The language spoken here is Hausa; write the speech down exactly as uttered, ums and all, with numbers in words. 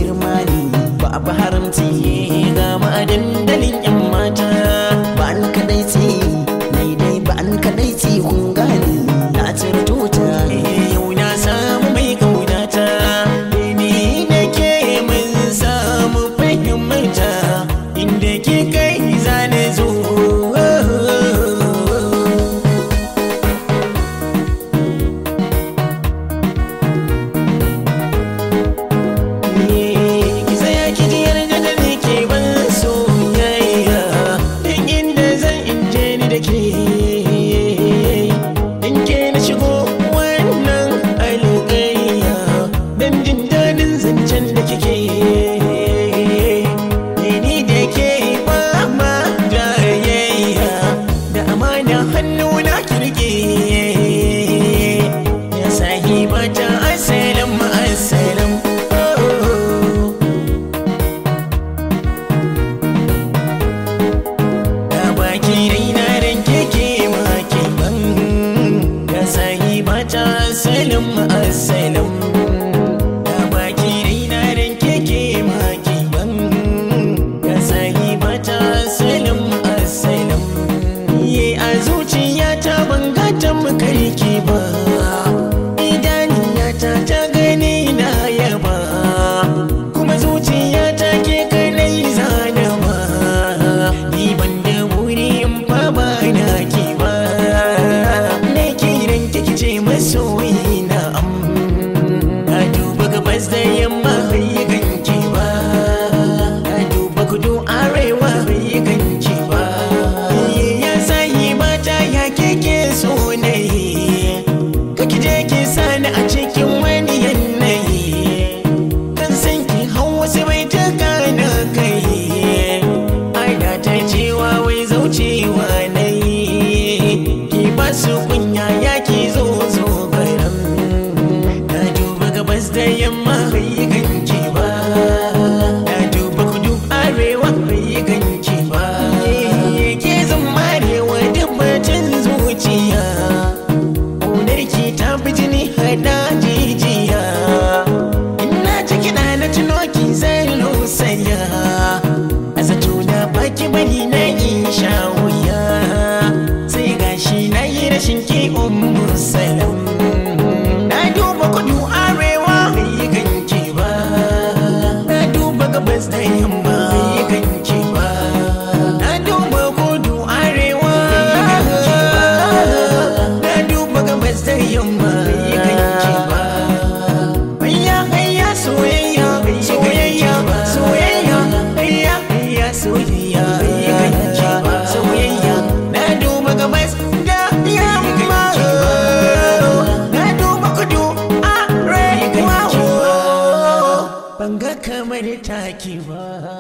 girma ne ba a haramci ga ma'adandalin yan mata ba an kadai ce nai dai ba an kadai ce kun gane na cirto ta yau na samu mai kaunata ni da ke mun samu fahimta inda ke kai zane zo Assalam assalam da baki raina dan keke maki ban ya sahibata assalam assalam ye a zuciyata ban ga ta makarki ba idaniyata ta gani na yaba kuma zuciyata ke kanai zana ba ni ban da wuri in fa ba na ki ba ne kiran kike ce masoyi da yamma bai ganki ba na duba kudu arewa bai ganki ba ya sayi mata ya keke so ne kake je ki sani a cikin wani yanayi kan san ki hau wasu bai ta gana kai ana ta cewa wai zaucewa na yi ki ba su kunya ya ki zo zo baram na duba gabas da yamma rashin ki ummu salam na duba kudu arewa bai ganki ba na duba gabas da yamma bai ganki ba na duba kudu arewa bai ganki ba na duba gabas da yamma bai ganki ba ayya ayya soyayya soyayya soyayya ayya ayya soyayya bai ganki ba soyayya na duba gabas banga kamar taki ba.